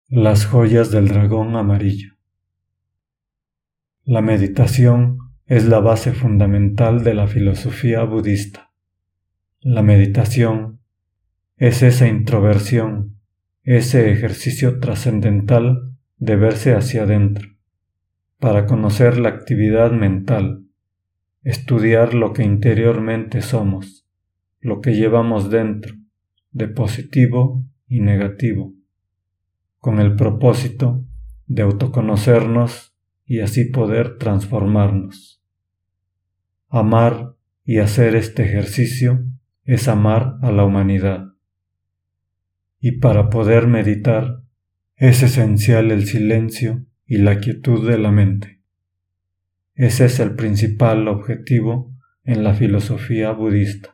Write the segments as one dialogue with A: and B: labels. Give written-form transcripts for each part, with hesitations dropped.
A: Las joyas del dragón amarillo. La meditación es la base fundamental de la filosofía budista. La meditación es esa introversión, ese ejercicio trascendental de verse hacia adentro, para conocer la actividad mental, estudiar lo que interiormente somos, lo que llevamos dentro, de positivo y negativo, con el propósito de autoconocernos y así poder transformarnos. Amar y hacer este ejercicio es amar a la humanidad. Y para poder meditar es esencial el silencio y la quietud de la mente. Ese es el principal objetivo en la filosofía budista.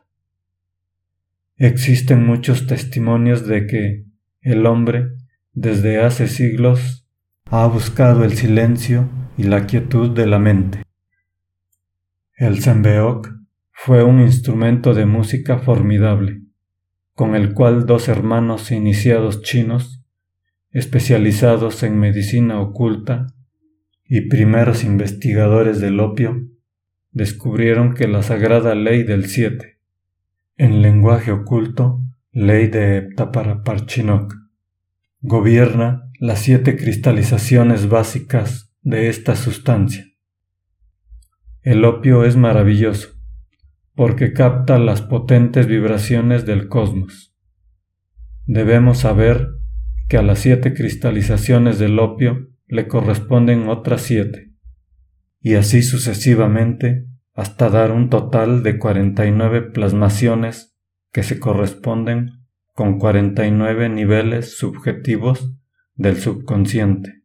A: Existen muchos testimonios de que el hombre desde hace siglos ha buscado el silencio y la quietud de la mente. El sembeok fue un instrumento de música formidable, con el cual dos hermanos iniciados chinos, especializados en medicina oculta y primeros investigadores del opio, descubrieron que la sagrada ley del 7, en lenguaje oculto, ley de Eptaparaparchinok, gobierna las 7 cristalizaciones básicas de esta sustancia. El opio es maravilloso, porque capta las potentes vibraciones del cosmos. Debemos saber que a las 7 cristalizaciones del opio le corresponden otras 7, y así sucesivamente hasta dar un total de 49 plasmaciones que se corresponden con 49 niveles subjetivos del subconsciente.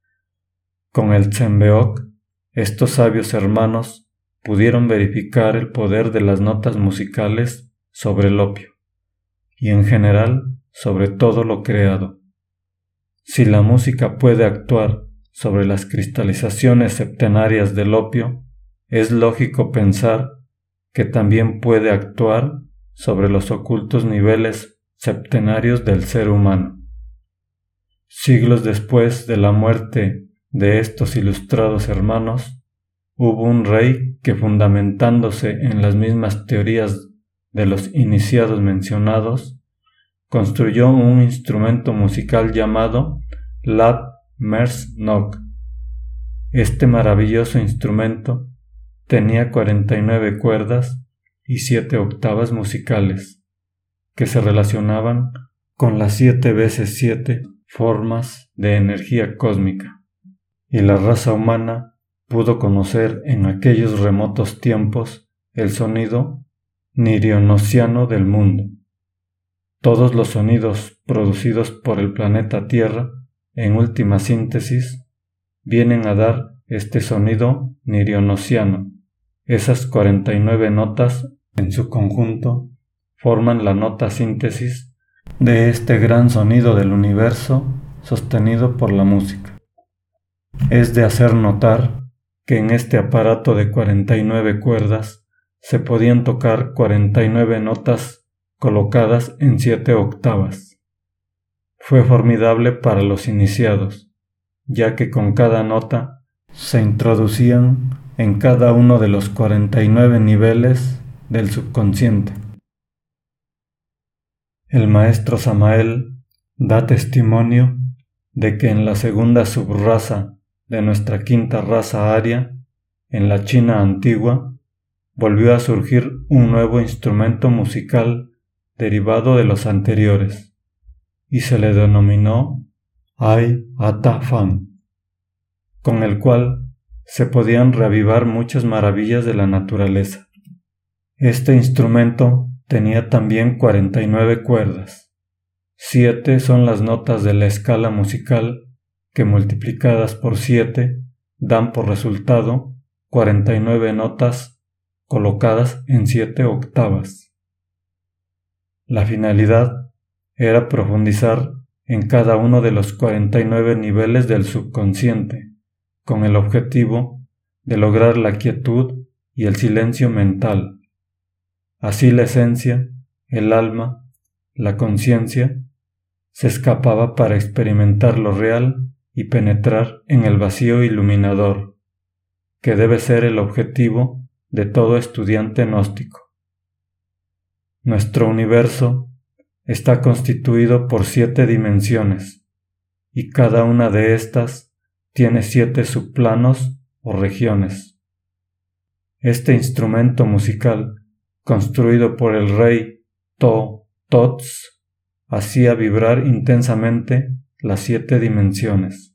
A: Con el sembeok, estos sabios hermanos pudieron verificar el poder de las notas musicales sobre el opio, y en general sobre todo lo creado. Si la música puede actuar sobre las cristalizaciones septenarias del opio, es lógico pensar que también puede actuar sobre los ocultos niveles septenarios del ser humano. Siglos después de la muerte de estos ilustrados hermanos, hubo un rey que, fundamentándose en las mismas teorías de los iniciados mencionados, construyó un instrumento musical llamado Lat Mers Nok. Este maravilloso instrumento tenía 49 cuerdas y 7 octavas musicales, que se relacionaban con las 7 veces 7 formas de energía cósmica, y la raza humana pudo conocer en aquellos remotos tiempos el sonido nirionosiano del mundo. Todos los sonidos producidos por el planeta Tierra, en última síntesis, vienen a dar este sonido nirionosiano. Esas 49 notas, en su conjunto, forman la nota síntesis de este gran sonido del universo sostenido por la música. Es de hacer notar que en este aparato de 49 cuerdas se podían tocar 49 notas colocadas en 7 octavas. Fue formidable para los iniciados, ya que con cada nota se introducían en cada uno de los 49 niveles del subconsciente. El maestro Samael da testimonio de que en la segunda subraza de nuestra quinta raza aria, en la China antigua, volvió a surgir un nuevo instrumento musical derivado de los anteriores, y se le denominó Ai Ata Fan, con el cual se podían reavivar muchas maravillas de la naturaleza. Este instrumento tenía también 49 cuerdas. 7 son las notas de la escala musical que multiplicadas por 7 dan por resultado 49 notas colocadas en 7 octavas. La finalidad era profundizar en cada uno de los 49 niveles del subconsciente, con el objetivo de lograr la quietud y el silencio mental. Así la esencia, el alma, la conciencia, se escapaba para experimentar lo real y penetrar en el vacío iluminador, que debe ser el objetivo de todo estudiante gnóstico. Nuestro universo está constituido por 7 dimensiones, y cada una de estas tiene 7 subplanos o regiones. Este instrumento musical, construido por el rey Thoth, hacía vibrar intensamente las 7 dimensiones.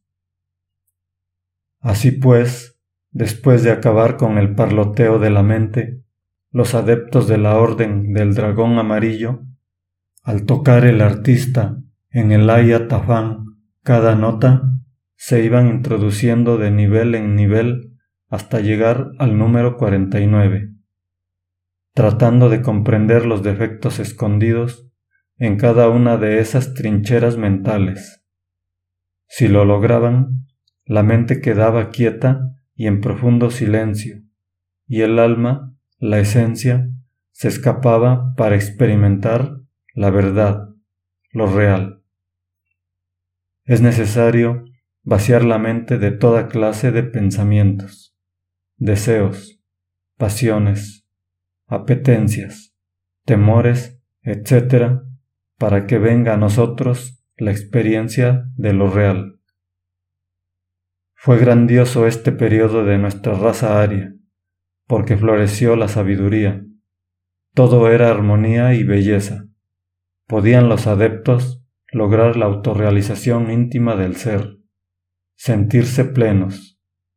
A: Así pues, después de acabar con el parloteo de la mente, los adeptos de la Orden del Dragón Amarillo, al tocar el artista en el Ayatafán cada nota, se iban introduciendo de nivel en nivel hasta llegar al número 49, tratando de comprender los defectos escondidos en cada una de esas trincheras mentales. Si lo lograban, la mente quedaba quieta y en profundo silencio, y el alma, la esencia, se escapaba para experimentar la verdad, lo real. Es necesario vaciar la mente de toda clase de pensamientos, deseos, pasiones, apetencias, temores, etc., para que venga a nosotros la experiencia de lo real. Fue grandioso este periodo de nuestra raza aria, porque floreció la sabiduría. Todo era armonía y belleza. Podían los adeptos lograr la autorrealización íntima del ser, sentirse plenos.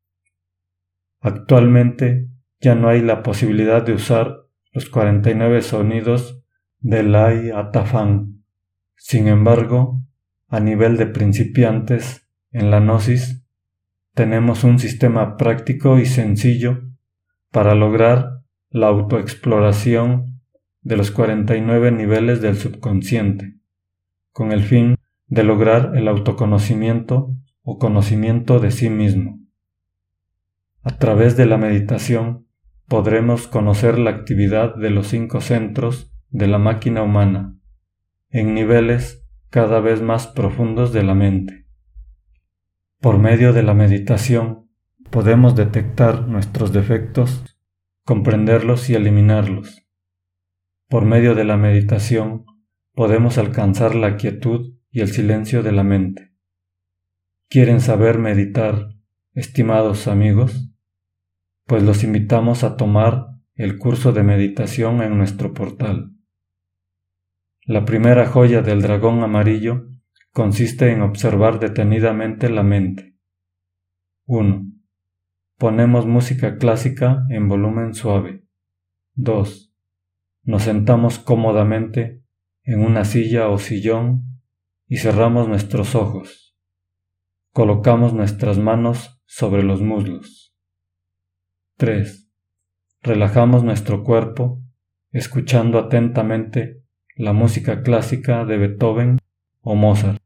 A: Actualmente ya no hay la posibilidad de usar los 49 sonidos del Ayatafán. Sin embargo, a nivel de principiantes en la gnosis, tenemos un sistema práctico y sencillo para lograr la autoexploración de los 49 niveles del subconsciente, con el fin de lograr el autoconocimiento o conocimiento de sí mismo. A través de la meditación podremos conocer la actividad de los 5 centros de la máquina humana, en niveles cada vez más profundos de la mente. Por medio de la meditación podemos detectar nuestros defectos, comprenderlos y eliminarlos. Por medio de la meditación podemos alcanzar la quietud y el silencio de la mente. ¿Quieren saber meditar, estimados amigos? Pues los invitamos a tomar el curso de meditación en nuestro portal. La primera joya del dragón amarillo consiste en observar detenidamente la mente. 1. Ponemos música clásica en volumen suave. 2. Nos sentamos cómodamente en una silla o sillón y cerramos nuestros ojos. Colocamos nuestras manos sobre los muslos. 3. Relajamos nuestro cuerpo escuchando atentamente la música clásica de Beethoven o Mozart.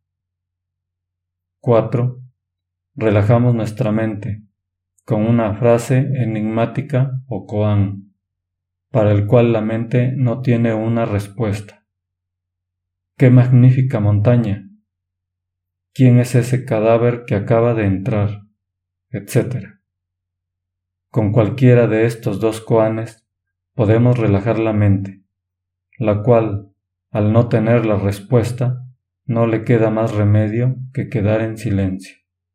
A: 4. Relajamos nuestra mente con una frase enigmática o koan, para el cual la mente no tiene una respuesta. ¡Qué magnífica montaña! ¿Quién es ese cadáver que acaba de entrar? Etcétera. Con cualquiera de estos 2 koanes podemos relajar la mente, la cual, al no tener la respuesta, no le queda más remedio que quedar en silencio.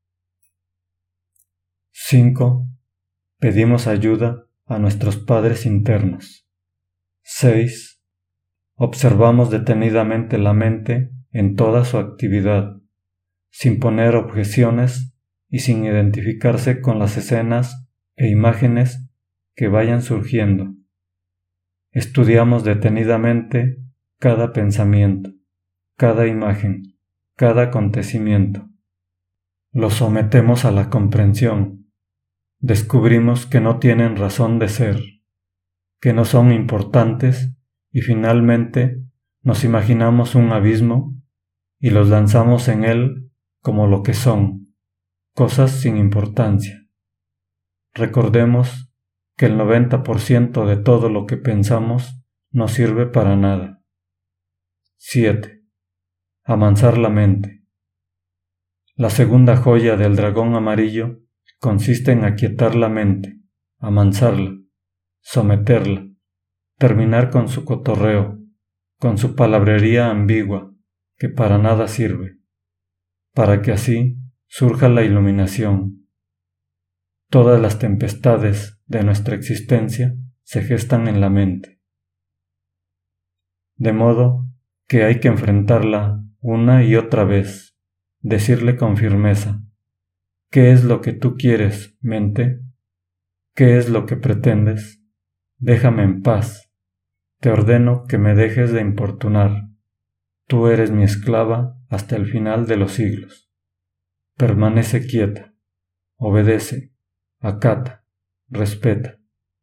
A: 5. Pedimos ayuda a nuestros padres internos. 6. Observamos detenidamente la mente en toda su actividad, sin poner objeciones y sin identificarse con las escenas e imágenes que vayan surgiendo. Estudiamos detenidamente cada pensamiento, cada imagen, cada acontecimiento. Lo sometemos a la comprensión. Descubrimos que no tienen razón de ser, que no son importantes y finalmente nos imaginamos un abismo y los lanzamos en él como lo que son, cosas sin importancia. Recordemos que el 90% de todo lo que pensamos no sirve para nada. 7. amansar la mente. La segunda joya del dragón amarillo consiste en aquietar la mente, amansarla, someterla, terminar con su cotorreo, con su palabrería ambigua, que para nada sirve, para que así surja la iluminación. Todas las tempestades de nuestra existencia se gestan en la mente. De modo que hay que enfrentarla una y otra vez, decirle con firmeza: ¿qué es lo que tú quieres, mente? ¿Qué es lo que pretendes? Déjame en paz. Te ordeno que me dejes de importunar. Tú eres mi esclava hasta el final de los siglos. Permanece quieta, obedece, acata, respeta.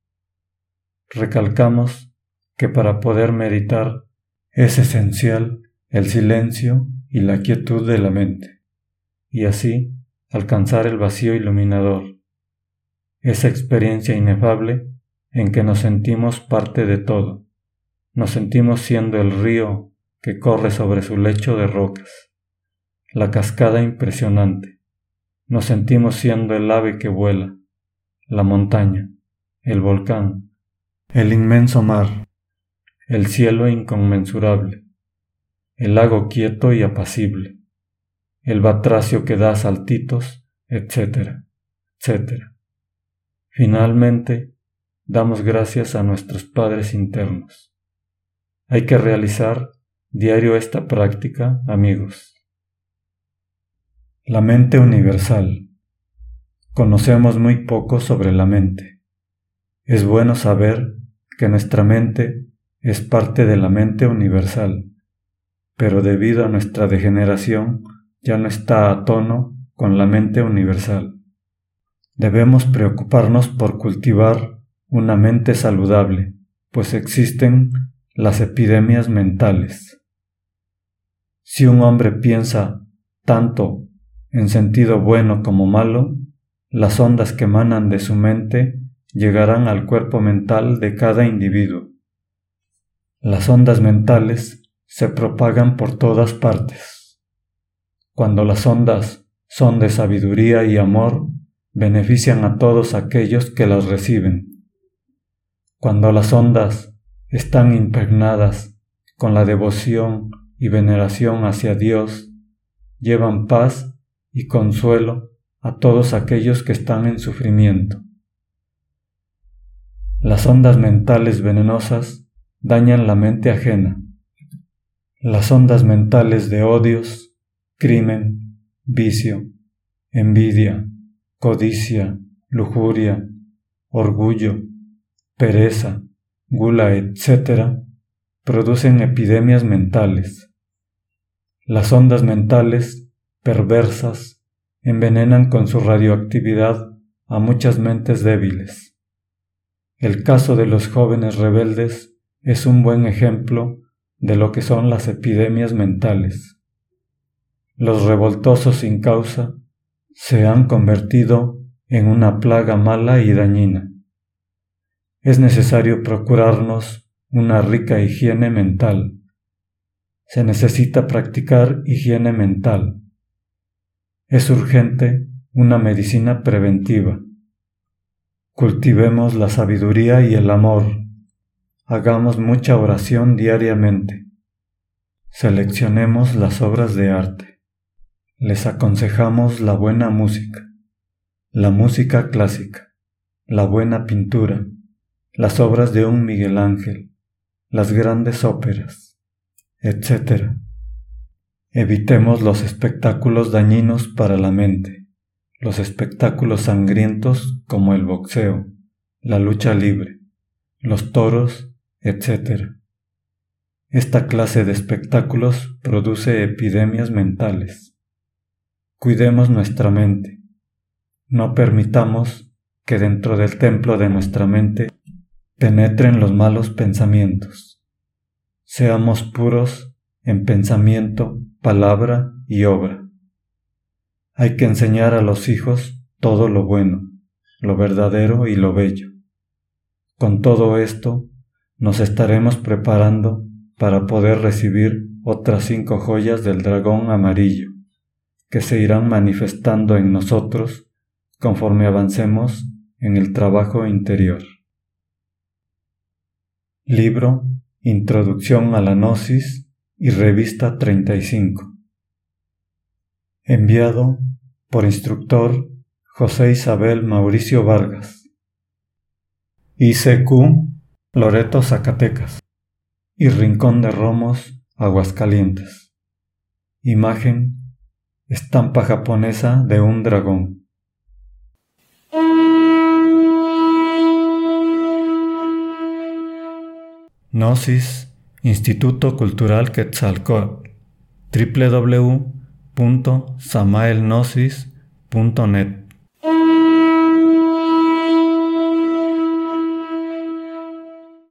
A: Recalcamos que para poder meditar es esencial el silencio y la quietud de la mente, y así alcanzar el vacío iluminador, esa experiencia inefable en que nos sentimos parte de todo, nos sentimos siendo el río que corre sobre su lecho de rocas, la cascada impresionante, nos sentimos siendo el ave que vuela, la montaña, el volcán, el inmenso mar, el cielo inconmensurable, el lago quieto y apacible, el batracio que da saltitos, etc., etc. Finalmente, damos gracias a nuestros padres internos. Hay que realizar diario esta práctica, amigos. La mente universal. Conocemos muy poco sobre la mente. Es bueno saber que nuestra mente es parte de la mente universal, pero debido a nuestra degeneración ya no está a tono con la mente universal. Debemos preocuparnos por cultivar una mente saludable, pues existen las epidemias mentales. Si un hombre piensa tanto en sentido bueno como malo, las ondas que emanan de su mente llegarán al cuerpo mental de cada individuo. Las ondas mentales se propagan por todas partes. Cuando las ondas son de sabiduría y amor, benefician a todos aquellos que las reciben. Cuando las ondas están impregnadas con la devoción y veneración hacia Dios, llevan paz y consuelo a todos aquellos que están en sufrimiento. Las ondas mentales venenosas dañan la mente ajena. Las ondas mentales de odios, crimen, vicio, envidia, codicia, lujuria, orgullo, pereza, gula, etc., producen epidemias mentales. Las ondas mentales perversas envenenan con su radioactividad a muchas mentes débiles. El caso de los jóvenes rebeldes es un buen ejemplo de lo que son las epidemias mentales. Los revoltosos sin causa se han convertido en una plaga mala y dañina. Es necesario procurarnos una rica higiene mental. Se necesita practicar higiene mental. Es urgente una medicina preventiva. Cultivemos la sabiduría y el amor. Hagamos mucha oración diariamente. Seleccionemos las obras de arte. Les aconsejamos la buena música, la música clásica, la buena pintura, las obras de un Miguel Ángel, las grandes óperas, etc. Evitemos los espectáculos dañinos para la mente, los espectáculos sangrientos como el boxeo, la lucha libre, los toros, etc. Esta clase de espectáculos produce epidemias mentales. Cuidemos nuestra mente. No permitamos que dentro del templo de nuestra mente penetren los malos pensamientos. Seamos puros en pensamiento, palabra y obra. Hay que enseñar a los hijos todo lo bueno, lo verdadero y lo bello. Con todo esto, nos estaremos preparando para poder recibir otras 5 joyas del dragón amarillo, que se irán manifestando en nosotros conforme avancemos en el trabajo interior. Libro Introducción a la Gnosis y Revista 35. Enviado por Instructor José Isabel Mauricio Vargas. ICQ, Loreto, Zacatecas. Y Rincón de Romos, Aguascalientes. Imagen: estampa japonesa de un dragón. Gnosis, Instituto Cultural Quetzalcóatl, www.samaelgnosis.net.